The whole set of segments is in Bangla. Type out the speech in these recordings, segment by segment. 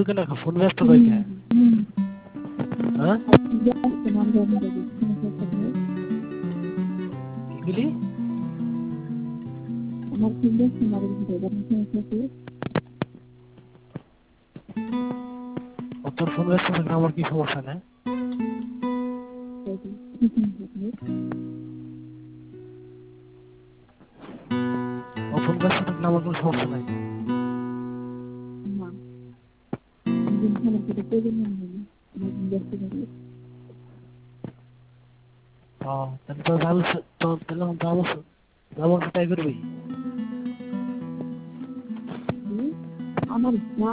ঢুকে না ফোন ব্যস্ত রয়েছে হ্যাঁ কি তোর ফোন ব্যস্ত থাকলে আমার কি সমস্যা না ফোন ব্যস্ত থাকলে আমার কোনো সমস্যা নাই তাহলে তো যাবো তাই করবি আমার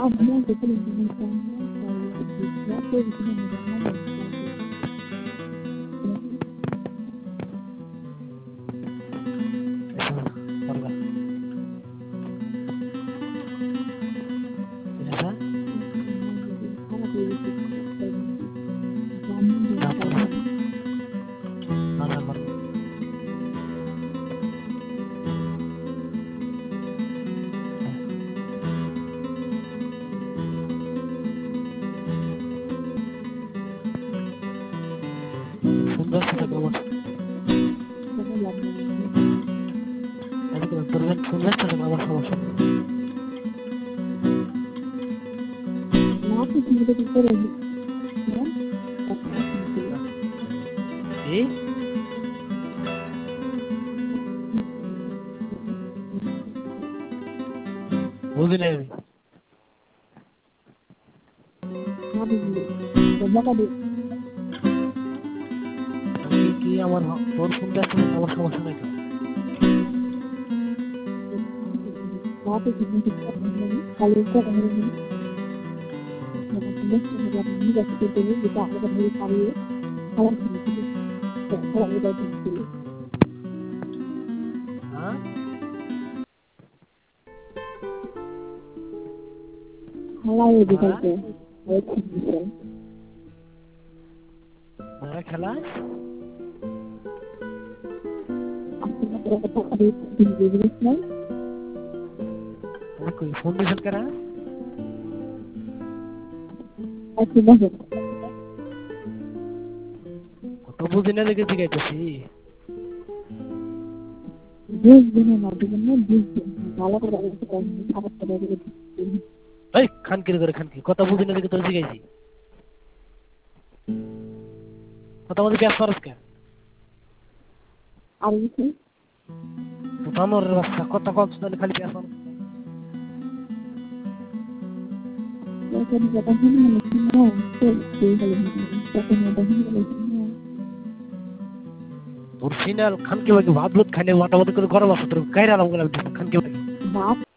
বুঝি নাই কি আমার তোর ফোন ব্যস্ত আমার সমস্যা নাই খেলা ফোন দিয়েছেন কারা কত বুঝি না দেখে জিগাইতেছি খানকির করে খানকি কথা বুঝি না দেখে তোর জিগাইছি কথা বলতে ব্যাস পারস কে বানরের বাচ্চা কথা কম শুনলে খালি ব্যাস তোর সিনাল খানকে বাকি ভাত ভাত খাইলে মোটামুটি করে গরম আছে তোর গাইরা আলাম গেলাম খানকে বাকি